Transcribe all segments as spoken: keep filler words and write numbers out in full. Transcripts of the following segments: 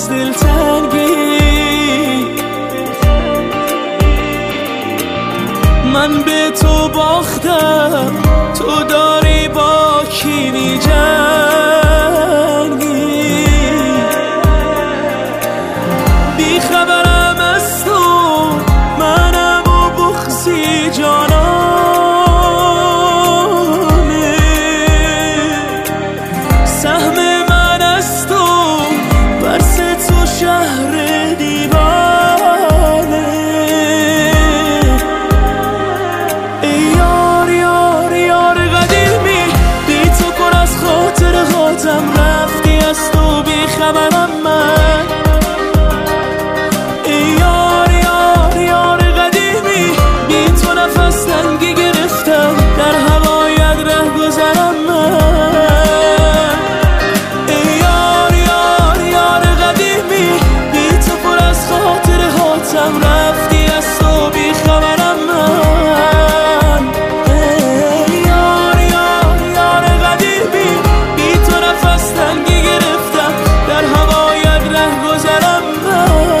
از دلتنگی. من به تو باختم، تو داری با کی می‌جنگی. بی خبرم از تو، منم و بغضی جانانه. سهم من از تو، برس تو شهر دیوانه. ای یار یار یار قدیمی، بی تو پر از خاطر خاطم، رفتی از تو بی خبرم من. ای یار یار یار قدیمی، بی تو نفس تنگی گرفتم، در هوایت ره گذرم من. ای یار یار یار قدیمی، بی تو پر از خاطر خاطم، رفتی از تو بی خبرم من. ای یار یار یار قدیمی، بی تو نفس تنگی گرفتم، در هوایت ره گذرم من.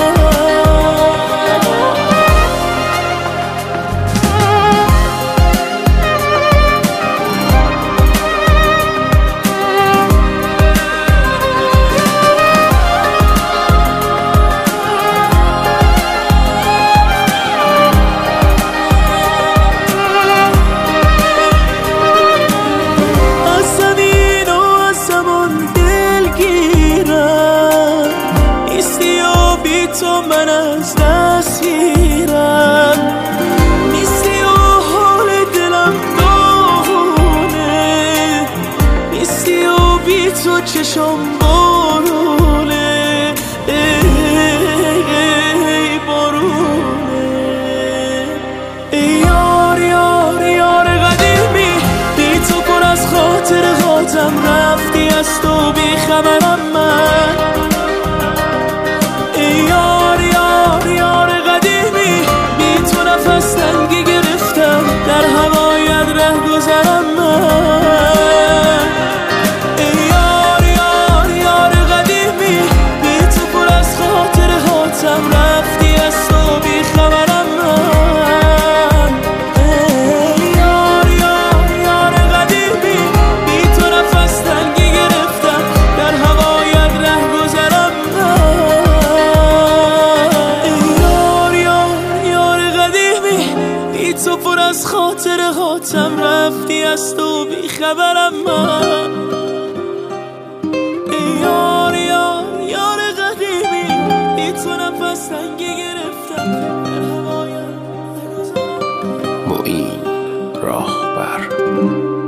از زمین و از زمان دلگیرم، نیستی و بی تو من از دست گیرم. نیستی و حال دلم داغونه، نیستی و بی تو چشم بارونه. ای ای بارونه. ای یار یار یار قدیمی، بی تو پر از خاطر خاطم، رفتی از تو بی خبرم من. ای یار یار یار قدیمی، بی تو نفس تنگی گرفتم، در هوایت ره گذرم من. ای یار یار یار قدیمی، بی تو پر از خاطر خاطم، رفتی از تو بی خبرم من. ای یار یار یار قدیمی، بی تو نفس تنگی گرفتم، در هوایت ره گذرم من. ای یار یار یار قدیمی، بی تو پر از خاطر خاطم، رفتی از تو بی خبرم من. ای یار یار یار قدیمی، بی تو نفس تنگی گرفتم، در هوایت ره گذرم. معین راهبر.